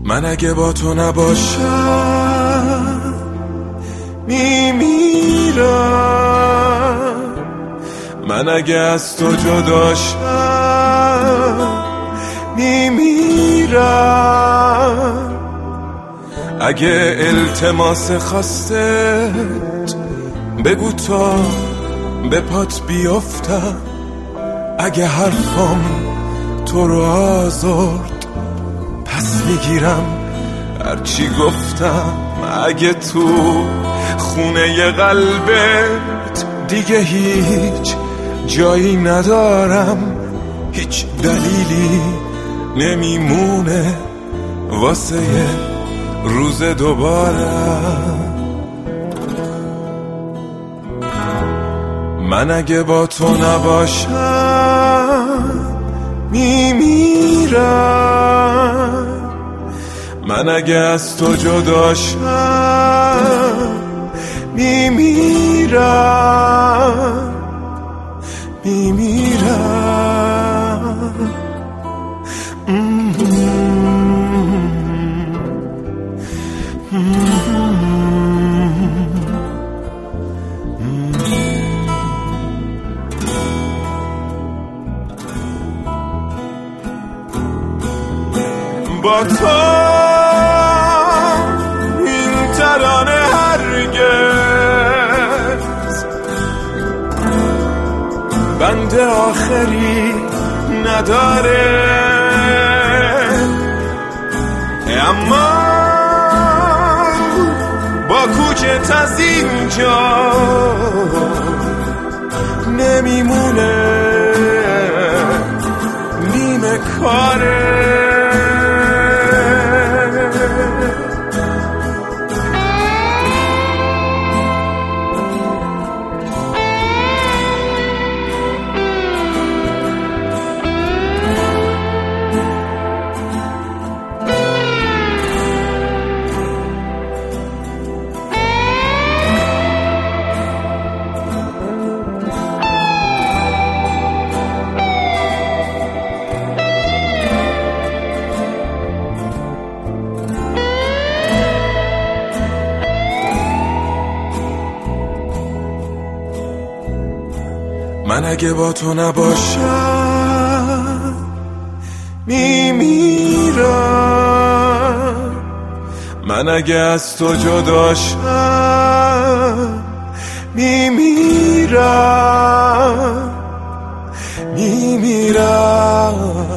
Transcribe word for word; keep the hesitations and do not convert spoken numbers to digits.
من اگه با تو نباشم میمیرم، من اگه از تو جداشم میمیرم. اگه التماس خواستت بگو تا به پات بیافتم، اگه حرفم تو رو آزرد پس میگیرم هرچی گفتم. اگه تو خونه قلبت دیگه هیچ جایی ندارم، هیچ دلیلی نمیمونه واسه روز دوباره. من اگه با تو نباشم میمیرم، من اگه از تو جداشم میمیرم میمیرم. با تو این ترانه هرگز بند آخری نداره، اما با کوچت از اینجا نمیمونه نیمه کاره. من اگه با تو نباشم میمیرم، من اگه از تو جداشم میمیرم میمیرم.